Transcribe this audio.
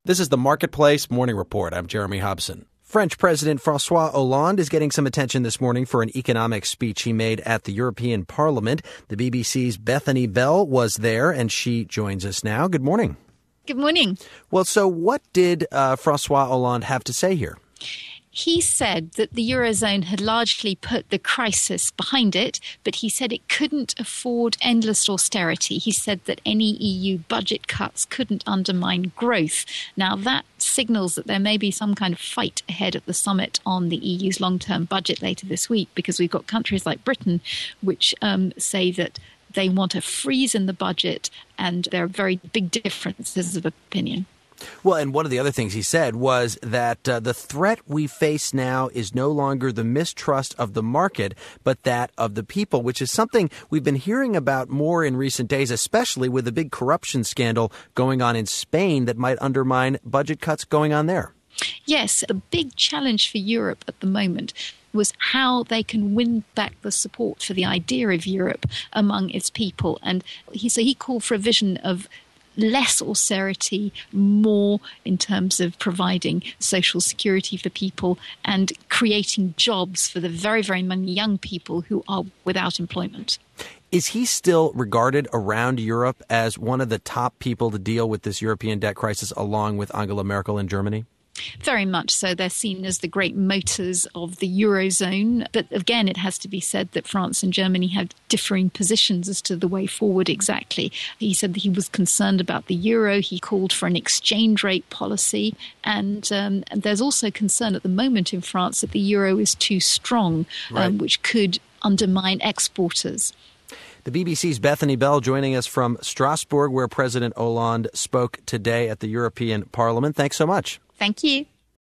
This is the Marketplace Morning Report. I'm Jeremy Hobson. French President François Hollande is getting some attention this morning for an economic speech he made at the European Parliament. The BBC's Bethany Bell was there, and she joins us now. Good morning. Good morning. Well, so what did François Hollande have to say here? He said that the Eurozone had largely put the crisis behind it, but he said it couldn't afford endless austerity. He said that any EU budget cuts couldn't undermine growth. Now, that signals that there may be some kind of fight ahead at the summit on the EU's long-term budget later this week, because we've got countries like Britain which say that they want a freeze in the budget, and there are very big differences of opinion. Well, and one of the other things he said was that the threat we face now is no longer the mistrust of the market, but that of the people, which is something we've been hearing about more in recent days, especially with the big corruption scandal going on in Spain that might undermine budget cuts going on there. Yes, the big challenge for Europe at the moment was how they can win back the support for the idea of Europe among its people. And he called for a vision of less austerity, more in terms of providing social security for people and creating jobs for the very, very many young people who are without employment. Is he still regarded around Europe as one of the top people to deal with this European debt crisis, along with Angela Merkel in Germany? Very much so. They're seen as the great motors of the Eurozone. But again, it has to be said that France and Germany have differing positions as to the way forward exactly. He said that he was concerned about the euro. He called for an exchange rate policy. And there's also concern at the moment in France that the euro is too strong, right, which could undermine exporters. The BBC's Bethany Bell joining us from Strasbourg, where President Hollande spoke today at the European Parliament. Thanks so much. Thank you.